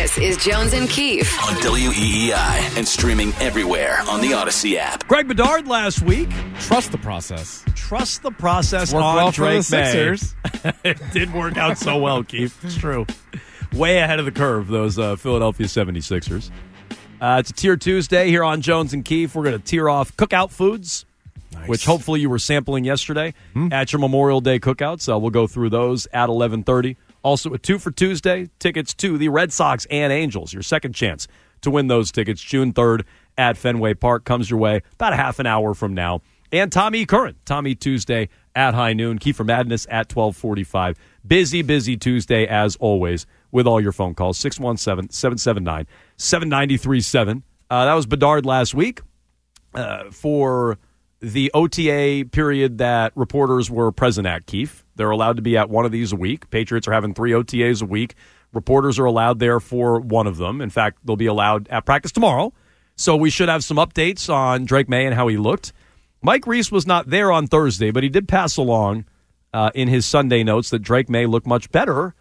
This is Jones and Keefe on WEEI and streaming everywhere on the Odyssey app. Greg Bedard last week. Trust the process. Trust the process Worked on well for Drake the Sixers. May. It did work out so well, Keefe. It's true. Way ahead of the curve, those Philadelphia 76ers. It's a Tier Tuesday here on Jones and Keefe. We're going to tier off cookout foods, which hopefully you were sampling yesterday at your Memorial Day cookouts. We'll go through those at 11:30. Also, a 2 for Tuesday, tickets to the Red Sox and Angels. Your second chance to win those tickets, June 3rd at Fenway Park, comes your way about a half an hour from now. And Tommy Curran, Tommy Tuesday at high noon. Kiefer Madness at 12:45. Busy Tuesday as always with all your phone calls, 617-779-7937. That was Bedard last week for the OTA period that reporters were present at, Keefe. They're allowed to be at one of these a week. Patriots are having 3 OTAs a week. Reporters are allowed there for one of them. In fact, they'll be allowed at practice tomorrow. So we should have some updates on Drake May and how he looked. Mike Reese was not there on Thursday, but he did pass along in his Sunday notes that Drake May looked much better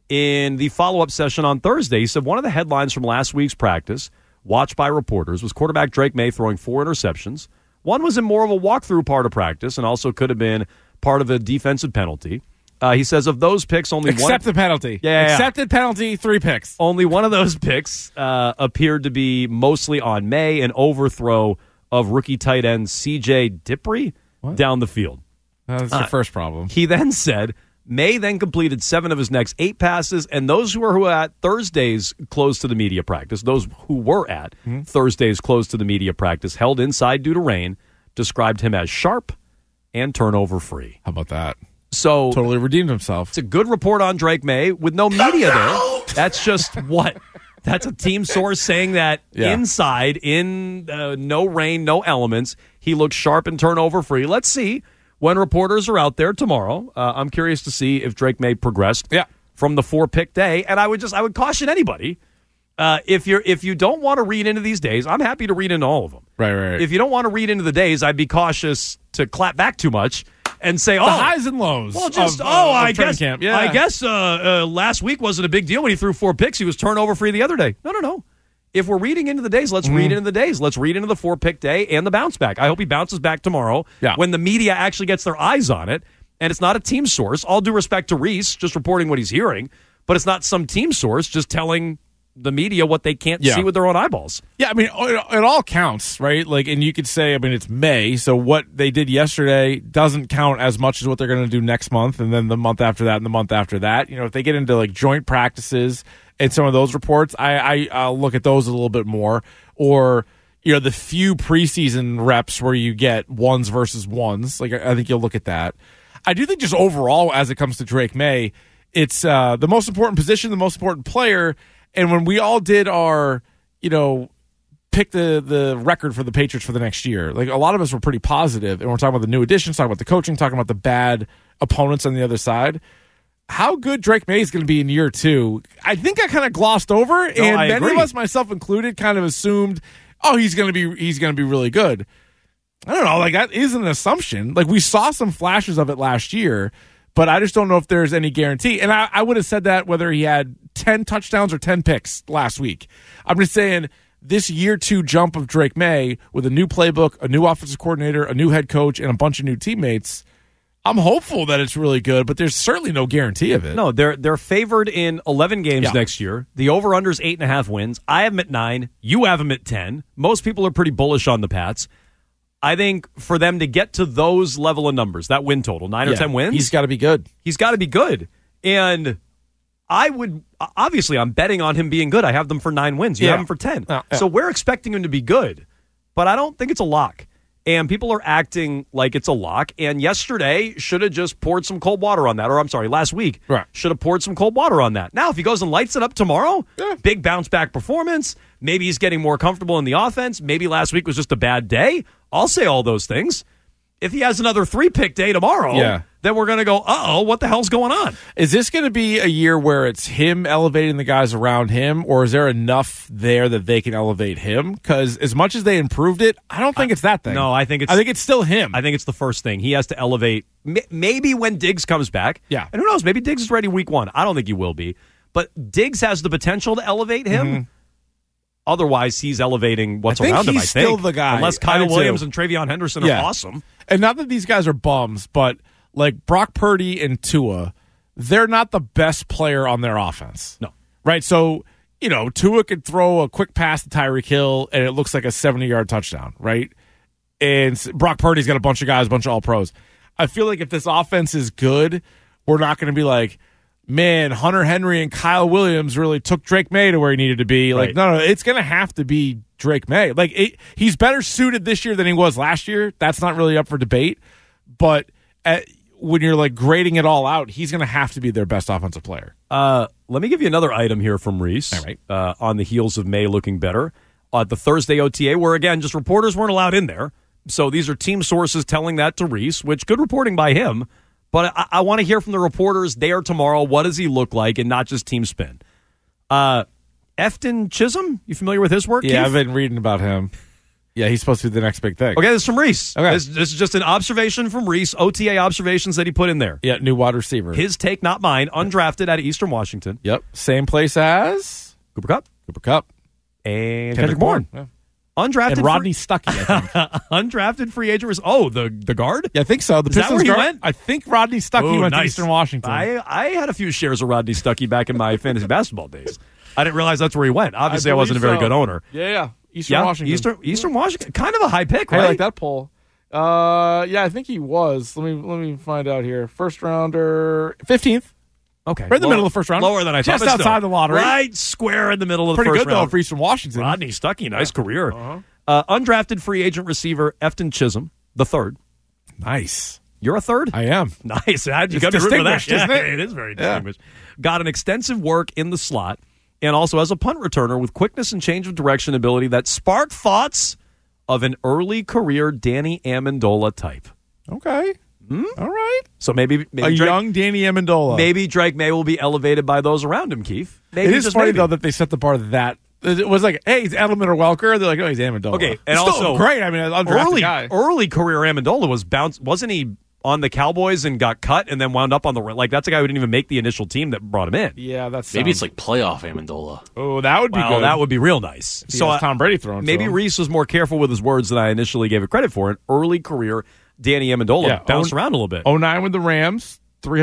in the follow-up session on Thursday. He said one of the headlines from last week's practice, watched by reporters, was quarterback Drake May throwing 4 interceptions. One was in more of a walkthrough part of practice and also could have been part of a defensive penalty. He says of those picks, only one... Accept the penalty. Accepted penalty, 3 picks. Only one of those picks appeared to be mostly on May, an overthrow of rookie tight end C.J. Dippre down the field. That's your first problem. He then said May then completed 7 of his next 8 passes, and those who were at Thursday's close to the media practice, those who were at Thursday's close to the media practice, held inside due to rain, described him as sharp and turnover-free. How about that? So totally redeemed himself. It's a good report on Drake May with no media there. That's just what? That's a team source saying that inside, in no rain, no elements, he looks sharp and turnover-free. Let's see when reporters are out there tomorrow. I'm curious to see if Drake May progressed from the 4-pick day. And I would caution anybody, if you don't want to read into these days, I'm happy to read into all of them. Right. If you don't want to read into the days, I'd be cautious to clap back too much and say, the highs and lows. Well, just I guess last week wasn't a big deal when he threw 4 picks. He was turnover free the other day. No. If we're reading into the days, let's read into the days. Let's read into the 4-pick day and the bounce back. I hope he bounces back tomorrow when the media actually gets their eyes on it. And it's not a team source. All due respect to Reese, just reporting what he's hearing, but it's not some team source just telling the media what they can't see with their own eyeballs. Yeah, I mean, it all counts, right? Like, and you could say, I mean, it's May, so what they did yesterday doesn't count as much as what they're going to do next month, and then the month after that, and the month after that. You know, if they get into like joint practices and some of those reports, I'll look at those a little bit more. Or, you know, the few preseason reps where you get ones versus ones, like I think you'll look at that. I do think just overall, as it comes to Drake May, it's the most important position, the most important player. And when we all did our, you know, pick the record for the Patriots for the next year, like a lot of us were pretty positive, and we're talking about the new additions, talking about the coaching, talking about the bad opponents on the other side. How good Drake May is going to be in year 2, I think I kind of glossed over, and many of us, myself included, kind of assumed, he's going to be really good. I don't know, like that is an assumption. Like we saw some flashes of it last year, but I just don't know if there's any guarantee. And I would have said that whether he had 10 touchdowns or 10 picks last week. I'm just saying this year 2 jump of Drake May with a new playbook, a new offensive coordinator, a new head coach, and a bunch of new teammates, I'm hopeful that it's really good, but there's certainly no guarantee of it. No, they're favored in 11 games next year. The over-under is 8.5 wins. I have them at 9. You have them at 10. Most people are pretty bullish on the Pats. I think for them to get to those level of numbers, that win total, 9 or 10 wins. He's got to be good. He's got to be good. And obviously, I'm betting on him being good. I have them for 9 wins. You have them for 10. So we're expecting him to be good. But I don't think it's a lock. And people are acting like it's a lock. And yesterday should have just poured some cold water on that. Or I'm sorry, last week should have poured some cold water on that. Now, if he goes and lights it up tomorrow, big bounce back performance. Maybe he's getting more comfortable in the offense. Maybe last week was just a bad day. I'll say all those things. If he has another 3-pick day tomorrow, then we're going to go, what the hell's going on? Is this going to be a year where it's him elevating the guys around him, or is there enough there that they can elevate him? Because as much as they improved it, I don't think it's that thing. No, I think it's still him. I think it's the first thing. He has to elevate. Maybe when Diggs comes back. Yeah. And who knows, maybe Diggs is ready week 1. I don't think he will be. But Diggs has the potential to elevate him. Mm-hmm. Otherwise, he's elevating what's around him, I think. He's still the guy. Unless Kyle Williams and Travion Henderson are awesome. And not that these guys are bums, but like Brock Purdy and Tua, they're not the best player on their offense. No. Right? So, Tua could throw a quick pass to Tyreek Hill, and it looks like a 70-yard touchdown, right? And Brock Purdy's got a bunch of guys, a bunch of all-pros. I feel like if this offense is good, we're not going to be like, man, Hunter Henry and Kyle Williams really took Drake May to where he needed to be. Right. Like, no, it's going to have to be Drake May. Like, he's better suited this year than he was last year. That's not really up for debate. But when you're like grading it all out, he's going to have to be their best offensive player. Let me give you another item here from Reese. All right. On the heels of May looking better. The Thursday OTA, where, again, just reporters weren't allowed in there. So these are team sources telling that to Reese, which good reporting by him. But I want to hear from the reporters there tomorrow. What does he look like, and not just team spin? Efton Chisholm, you familiar with his work? Yeah, Keith? I've been reading about him. Yeah, he's supposed to be the next big thing. Okay, this is from Reese. Okay. This is just an observation from Reese, OTA observations that he put in there. Yeah, new wide receiver. His take, not mine, undrafted out of Eastern Washington. Yep, same place as Cooper Kupp Cooper Kupp and Kendrick Bourne. Yeah. Undrafted And Rodney Stuckey, I think. undrafted free agent was the guard? Yeah, I think so. The Is that Pistons where he guard, went? I think Rodney Stuckey went to nice. Eastern Washington. I had a few shares of Rodney Stuckey back in my fantasy basketball days. I didn't realize that's where he went. Obviously, I wasn't a very good owner. Yeah. Eastern Washington. Eastern Washington. Kind of a high pick, I right? like that poll. Yeah, I think he was. Let me find out here. First rounder, 15th. Okay. Right in the middle of the first round. Lower than I thought. Just but still. outside the lottery. Right square in the middle of the Pretty first good, though, round. for Eastern Washington. Rodney Stuckey, nice career. Undrafted free agent receiver Efton Chisholm, the third. Nice. You're a third? I am. Nice. You got It's to be root for that. distinguished, isn't it? It is very distinguished. Got an extensive work in the slot and also as a punt returner with quickness and change of direction ability that spark thoughts of an early career Danny Amendola type. Okay. All right. So maybe A Drake, young Danny Amendola. maybe Drake May will be elevated by those around him, Keith. Maybe It is just funny, maybe. though, that they set the bar that. It was like, hey, he's Edelman or Welker. They're like, oh, he's Amendola. Okay, and It's still also great. I mean, an undrafted guy. early career Amendola was bounced. Wasn't he on the Cowboys and got cut and then wound up on the like? That's a guy who didn't even make the initial team that brought him in. Yeah, that's Maybe it's like playoff Amendola. Oh, that would be Well, good. that would be real nice. So Tom Brady throwing. Maybe to him. Reese was more careful with his words than I initially gave it credit for. An early career Danny Amendola bounced around a little bit. 09 with the Rams,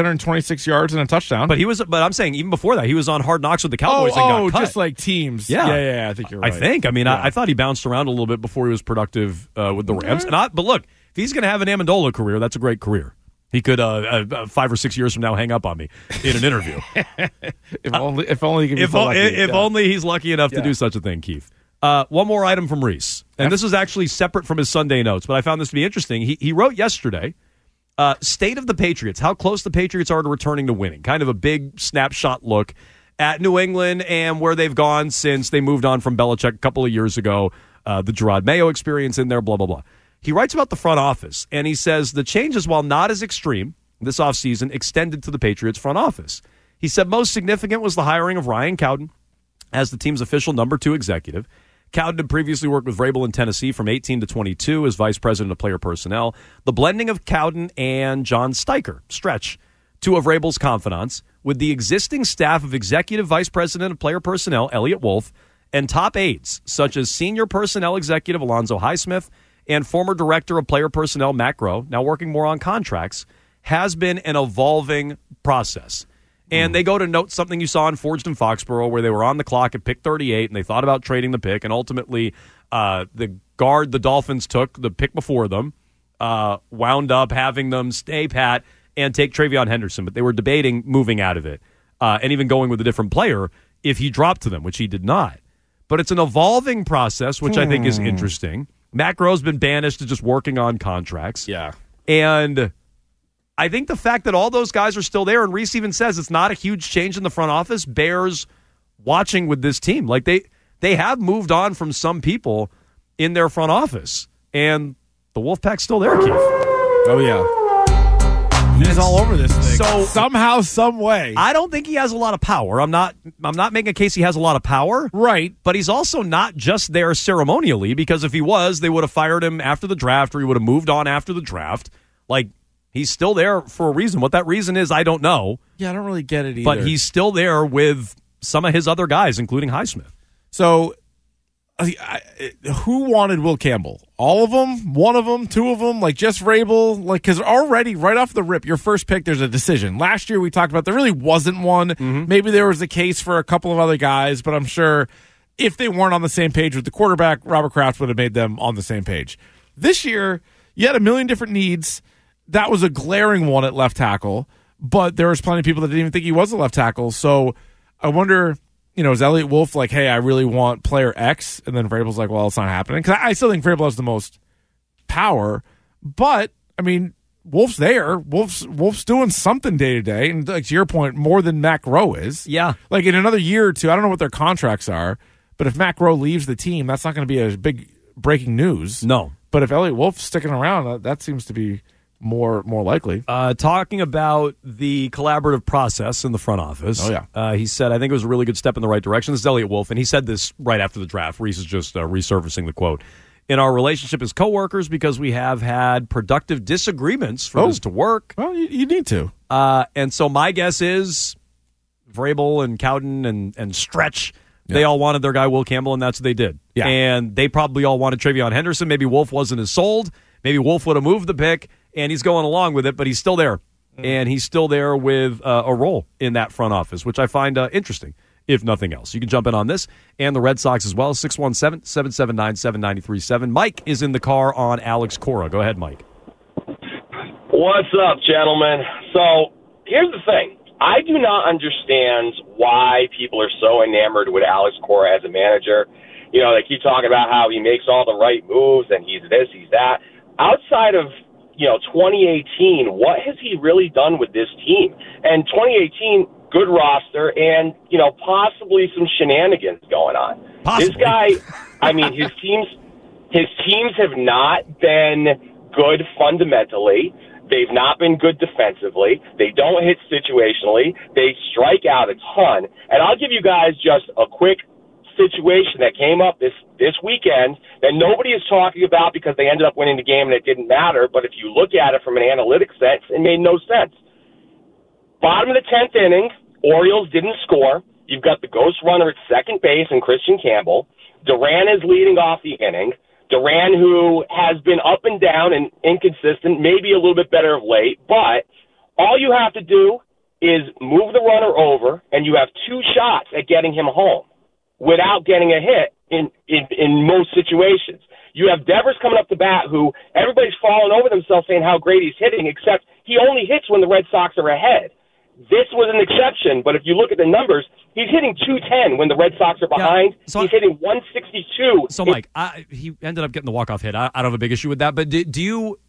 326 yards and a touchdown. But I'm saying even before that, he was on Hard Knocks with the Cowboys and got cut. just like teams. Yeah. Yeah, I think you're right. I thought he bounced around a little bit before he was productive with the Rams. But look, if he's going to have an Amendola career, that's a great career. He could 5 or 6 years from now hang up on me in an interview. if only he could be so lucky. If only he's lucky enough to do such a thing, Keith. One more item from Reese, and this is actually separate from his Sunday notes, but I found this to be interesting. He wrote yesterday, state of the Patriots, how close the Patriots are to returning to winning. Kind of a big snapshot look at New England and where they've gone since they moved on from Belichick a couple of years ago, the Gerard Mayo experience in there, blah, blah, blah. He writes about the front office, and he says the changes, while not as extreme this offseason, extended to the Patriots front office. He said most significant was the hiring of Ryan Cowden as the team's official number 2 executive. Cowden had previously worked with Vrabel in Tennessee from 18 to 22 as vice president of player personnel. The blending of Cowden and John Stretch, 2 of Vrabel's confidants, with the existing staff of executive vice president of player personnel, Elliot Wolf, and top aides, such as senior personnel executive Alonzo Highsmith and former director of player personnel, Matt Groh, now working more on contracts, has been an evolving process. And they go to note something you saw in Forged in Foxborough where they were on the clock at pick 38 and they thought about trading the pick, and ultimately the guard the Dolphins took, the pick before them, wound up having them stay pat and take Travion Henderson, but they were debating moving out of it and even going with a different player if he dropped to them, which he did not. But it's an evolving process, which I think is interesting. Matt Groh's been banished to just working on contracts. Yeah. And I think the fact that all those guys are still there, and Reese even says it's not a huge change in the front office, bears watching with this team. Like they have moved on from some people in their front office, and the Wolfpack's still there, Keith. Oh, yeah. He's all over this thing. So somehow, some way. I don't think he has a lot of power. I'm not making a case he has a lot of power. Right. But he's also not just there ceremonially, because if he was, they would have fired him after the draft, or he would have moved on after the draft. Like, He's still there for a reason. What that reason is, I don't know. Yeah, I don't really get it either. But he's still there with some of his other guys, including Highsmith. So, who wanted Will Campbell? All of them? One of them? Two of them? Like, just Vrabel? Like, because already, right off the rip, your first pick, there's a decision. Last year, we talked about there really wasn't one. Mm-hmm. Maybe there was a case for a couple of other guys, but I'm sure if they weren't on the same page with the quarterback, Robert Kraft would have made them on the same page. This year, you had a million different needs. That was a glaring one at left tackle, but there was plenty of people that didn't even think he was a left tackle. So I wonder, is Elliott Wolf like, hey, I really want player X? And then Vrabel's like, well, it's not happening. Because I still think Vrabel has the most power. But, Wolf's there. Wolf's doing something day to day. And like to your point, more than Matt Groh is. Yeah. Like in another year or two, I don't know what their contracts are, but if Matt Groh leaves the team, that's not going to be a big breaking news. No. But if Elliott Wolf's sticking around, that seems to be more likely. Talking about the collaborative process in the front office. Oh, yeah. He said, I think it was a really good step in the right direction. This is Elliott Wolf, and he said this right after the draft. Reese is just resurfacing the quote. In our relationship as coworkers, because we have had productive disagreements for this to work. Well, you need to. And so my guess is Vrabel and Cowden and Stretch, they all wanted their guy Will Campbell, and that's what they did. Yeah. And they probably all wanted Travion Henderson. Maybe Wolf wasn't as sold. Maybe Wolf would have moved the pick, and he's going along with it, but he's still there. And he's still there with a role in that front office, which I find interesting, if nothing else. You can jump in on this and the Red Sox as well, 617-779-7937. Mike is in the car on Alex Cora. Go ahead, Mike. What's up, gentlemen? So here's the thing. I do not understand why people are so enamored with Alex Cora as a manager. They keep talking about how he makes all the right moves and he's this, he's that. Outside of 2018, what has he really done with this team? And 2018, good roster and, possibly some shenanigans going on. Possibly. This guy, his teams have not been good fundamentally. They've not been good defensively. They don't hit situationally. They strike out a ton. And I'll give you guys just a quick situation that came up this weekend that nobody is talking about because they ended up winning the game and it didn't matter. But if you look at it from an analytics sense, it made no sense. Bottom of the 10th inning, Orioles didn't score. You've got the ghost runner at second base and Christian Campbell. Duran is leading off the inning. Duran, who has been up and down and inconsistent, maybe a little bit better of late, but all you have to do is move the runner over, and you have two shots at getting him home without getting a hit in most situations. You have Devers coming up to bat, who everybody's falling over themselves saying how great he's hitting, except he only hits when the Red Sox are ahead. This was an exception, but if you look at the numbers, he's hitting 210 when the Red Sox are behind. Yeah, so he's hitting 162. So, Mike, he ended up getting the walk-off hit. I don't have a big issue with that, but do you,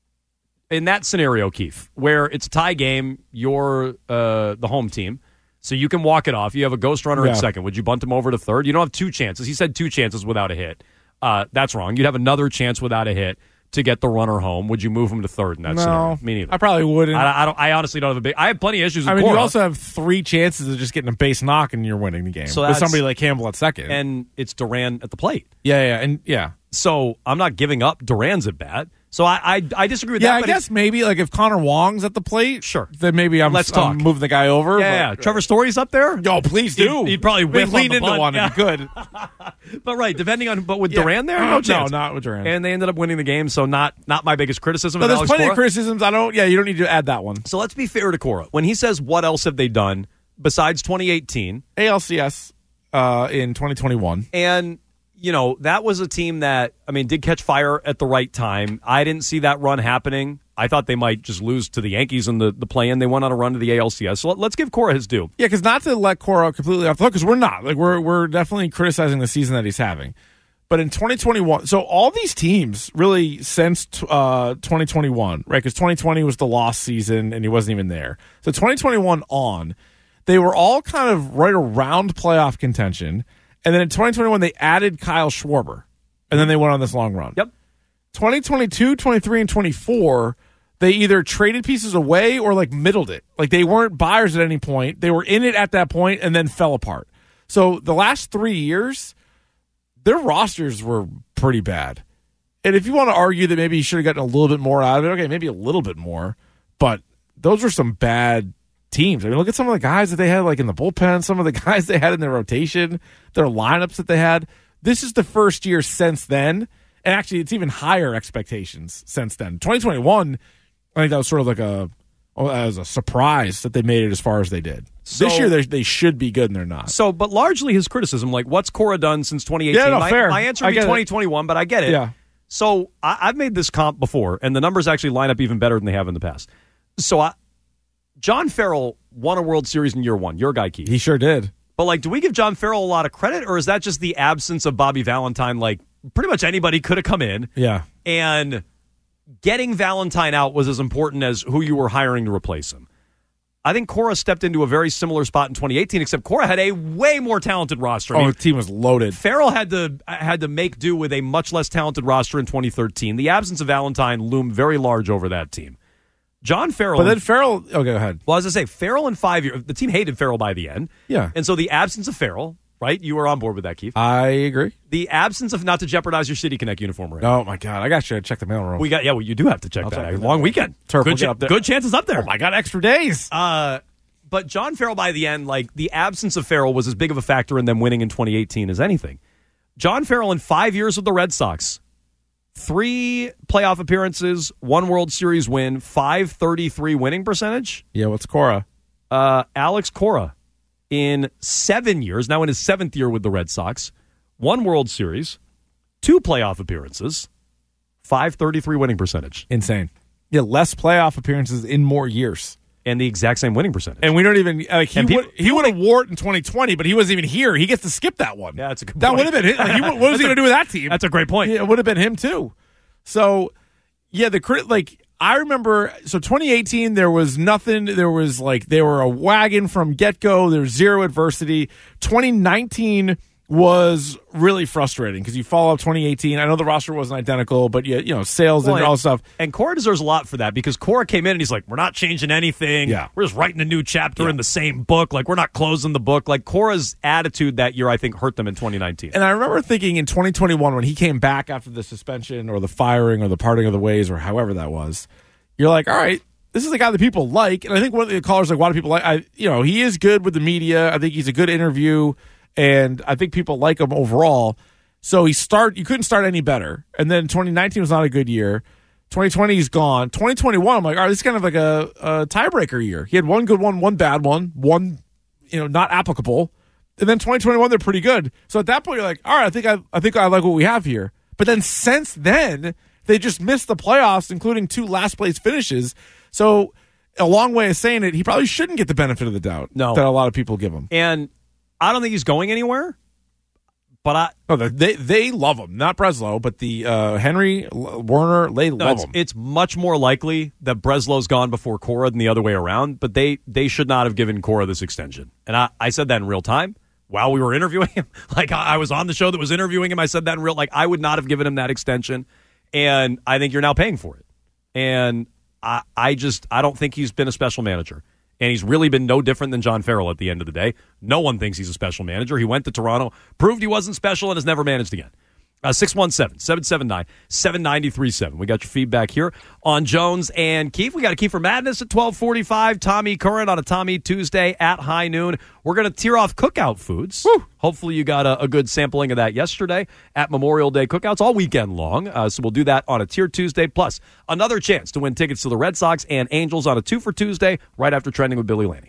in that scenario, Keith, where it's a tie game, you're the home team, so you can walk it off. You have a ghost runner at second. Would you bunt him over to third? You don't have two chances. He said two chances without a hit. That's wrong. You'd have another chance without a hit to get the runner home. Would you move him to third in that scenario? Me neither. I probably wouldn't. I honestly don't have a big. I have plenty of issues with Cora. You also have three chances of just getting a base knock and you're winning the game. So with somebody like Campbell at second. And it's Duran at the plate. Yeah. So I'm not giving up Duran's at bat. So I disagree with that. Yeah, I guess maybe like if Connor Wong's at the plate, sure. Then maybe I'm moving the guy over. Yeah. Trevor Story's up there. Oh, please do. He'd probably lean into one if he could. But right, but with Duran there, no chance. No, not with Duran. And they ended up winning the game. So not my biggest criticism. But of there's Alex plenty Cora. of criticisms. You don't need to add that one. So let's be fair to Cora. When he says what else have they done besides 2018, ALCS in 2021, and. That was a team that, did catch fire at the right time. I didn't see that run happening. I thought they might just lose to the Yankees in the play-in. They went on a run to the ALCS. So let's give Cora his due. Yeah, because not to let Cora completely off the hook, because we're not. Like, we're definitely criticizing the season that he's having. But in 2021, so all these teams really since 2021, right? Because 2020 was the lost season and he wasn't even there. So 2021 on, they were all kind of right around playoff contention. And then in 2021, they added Kyle Schwarber. And then they went on this long run. Yep. 2022, 23, and 24, they either traded pieces away or like middled it. Like they weren't buyers at any point. They were in it at that point and then fell apart. So the last 3 years, their rosters were pretty bad. And if you want to argue that maybe you should have gotten a little bit more out of it, okay, maybe a little bit more. but those were some bad teams. I mean, look at some of the guys that they had like in the bullpen, some of the guys they had in their rotation, their lineups that they had. This is the first year since then, and actually it's even higher expectations since then. 2021, I think that was sort of like as a surprise that they made it as far as they did. So, this year they should be good and they're not. So, but largely his criticism, like what's Cora done since 2018? Yeah, no, fair. My answer would be 2021, but I get it. Yeah. So I've made this comp before, and the numbers actually line up even better than they have in the past. So John Farrell won a World Series in year one. Your guy, Keith. He sure did. But, like, do we give John Farrell a lot of credit, or is that just the absence of Bobby Valentine? Like, pretty much anybody could have come in. Yeah. And getting Valentine out was as important as who you were hiring to replace him. I think Cora stepped into a very similar spot in 2018, except Cora had a way more talented roster. The team was loaded. Farrell had to make do with a much less talented roster in 2013. The absence of Valentine loomed very large over that team. John Farrell. But then Farrell. Oh, go ahead. Well, as I say, Farrell in 5 years. The team hated Farrell by the end. Yeah. And so the absence of Farrell, right? You were on board with that, Keith. I agree. The absence of, not to jeopardize your City Connect uniform, right? Oh my God! I got you to check the mail room. You do have to check that. Long weekend. Good chances up there. Oh my God! Extra days. But John Farrell by the end, like the absence of Farrell was as big of a factor in them winning in 2018 as anything. John Farrell in 5 years with the Red Sox. 3 playoff appearances, 1 World Series win, .533 winning percentage. Yeah, what's Cora? Alex Cora in 7 years, now in his 7th year with the Red Sox, 1 World Series, 2 playoff appearances, .533 winning percentage. Insane. Yeah, less playoff appearances in more years. And the exact same winning percentage. And we don't even he would have wore it in 2020, but he wasn't even here. He gets to skip that one. Yeah, that's a good point. That would have been him. Like, what was he going to do with that team? That's a great point. Yeah, it would have been him too. So, yeah, I remember. So 2018, there was nothing. There was they were a wagon from get go. There was zero adversity. 2019 was really frustrating because you follow up 2018. I know the roster wasn't identical, but sales and all this stuff. And Cora deserves a lot for that because Cora came in and he's like, we're not changing anything. Yeah. We're just writing a new chapter in the same book. Like, we're not closing the book. Like, Cora's attitude that year, I think, hurt them in 2019. And I remember thinking in 2021 when he came back after the suspension or the firing or the parting of the ways or however that was, you're like, all right, this is a guy that people like. And I think one of the callers like, why do people like? He is good with the media. I think he's a good interview. And I think people like him overall. So you couldn't start any better. And then 2019 was not a good year. 2020 he's gone. 2021, I'm like, all right, this is kind of like a tiebreaker year. He had one good one bad one, not applicable. And then 2021, they're pretty good. So at that point, you're like, all right, I think I like what we have here. But then since then, they just missed the playoffs, including 2 last place finishes. So a long way of saying it, he probably shouldn't get the benefit of the doubt that a lot of people give him. And I don't think he's going anywhere, but they love him. Not Breslow, but the Henry, Werner, they love him. It's much more likely that Breslow's gone before Cora than the other way around, but they should not have given Cora this extension. And I said that in real time while we were interviewing him. Like, I was on the show that was interviewing him. I said that in real, I would not have given him that extension, and I think you're now paying for it. And I don't think he's been a special manager. And he's really been no different than John Farrell at the end of the day. No one thinks he's a special manager. He went to Toronto, proved he wasn't special, and has never managed again. 617-779-7937. We got your feedback here on Jones and Keefe. We got a Kiefer Madness at 12:45. Tommy Curran on a Tommy Tuesday at high noon. We're going to tear off cookout foods. Woo. Hopefully you got a good sampling of that yesterday at Memorial Day cookouts all weekend long. So we'll do that on a Tier Tuesday. Plus, another chance to win tickets to the Red Sox and Angels on a 2 for Tuesday right after Trending with Billy Laney.